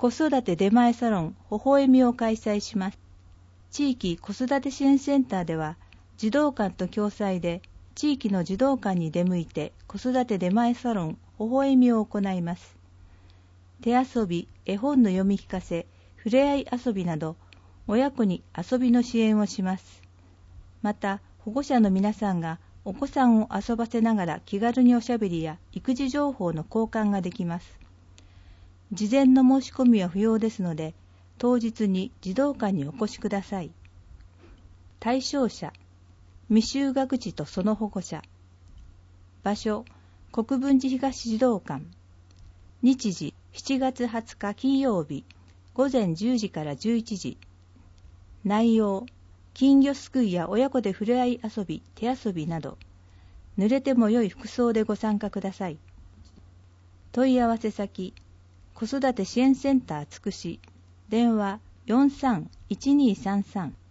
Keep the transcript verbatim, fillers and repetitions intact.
子育て出前サロンほほえみを開催します。地域子育て支援センターでは、児童館と共催で地域の児童館に出向いて子育て出前サロンほほえみを行います。手遊び、絵本の読み聞かせ、ふれあい遊びなど、親子に遊びの支援をします。また、保護者の皆さんがお子さんを遊ばせながら気軽におしゃべりや育児情報の交換ができます。事前の申し込みは不要ですので、当日に児童館にお越しください。対象者、未就学児とその保護者。場所、国分寺東児童館。日時、しちがつはつか金曜日、ごぜんじゅうじからじゅういちじ。内容、金魚すくいや親子でふれあい遊び、手遊びなど、濡れても良い服装でご参加ください。問い合わせ先、子育て支援センターつくし、電話 よんさんいちにさんさん